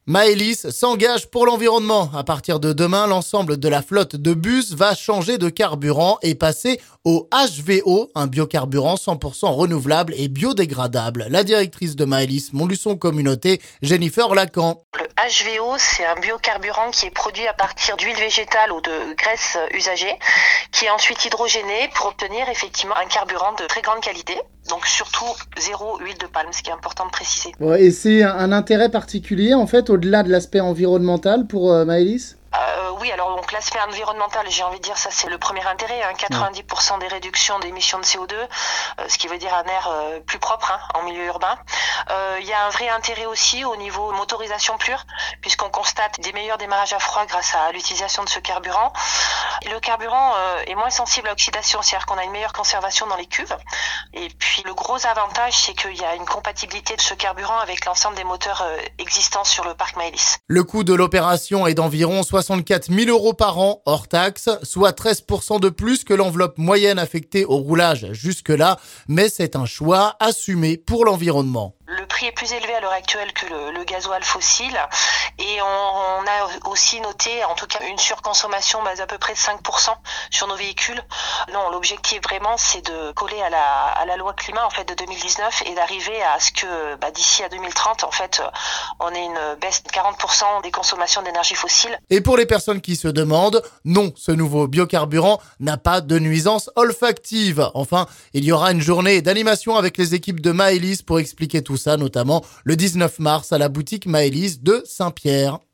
Maëlys s'engage pour l'environnement. À partir de demain, l'ensemble de la flotte de bus va changer de carburant et passer au HVO, un biocarburant 100% renouvelable et biodégradable. La directrice de Maëlys Montluçon Communauté, Jennifer Lacan. Le HVO, c'est un biocarburant qui est produit à partir d'huile végétale ou de graisse usagée, qui est ensuite hydrogéné pour obtenir effectivement un carburant de très grande qualité. Donc surtout zéro huile de palme, ce qui est important de préciser. Ouais, et c'est un intérêt particulier, en fait, au-delà de l'aspect environnemental pour Maëlys ? Oui, alors donc l'aspect environnemental, j'ai envie de dire ça c'est le premier intérêt, 90% des réductions d'émissions de CO2, ce qui veut dire un air plus propre en milieu urbain. Il y a un vrai intérêt aussi au niveau motorisation pure, puisqu'on constate des meilleurs démarrages à froid grâce à l'utilisation de ce carburant. Et le carburant est moins sensible à l'oxydation, c'est-à-dire qu'on a une meilleure conservation dans les cuves. Et puis le gros avantage, c'est qu'il y a une compatibilité de ce carburant avec l'ensemble des moteurs existants sur le parc Maëlys. Le coût de l'opération est d'environ 64 000 € par an hors taxe, soit 13% de plus que l'enveloppe moyenne affectée au roulage jusque-là, mais c'est un choix assumé pour l'environnement. Le prix est plus élevé à l'heure actuelle que le gasoil fossile et on a aussi noté en tout cas une surconsommation d'à peu près de 5% sur nos véhicules. Non, l'objectif vraiment c'est de coller à la loi climat en fait de 2019 et d'arriver à ce que d'ici à 2030 en fait on ait une baisse de 40% des consommations d'énergie fossile. Et pour les personnes qui se demandent, non, ce nouveau biocarburant n'a pas de nuisance olfactive. Enfin, il y aura une journée d'animation avec les équipes de Maëlys pour expliquer tout ça, notamment le 19 mars à la boutique Maëlys de Saint-Pierre.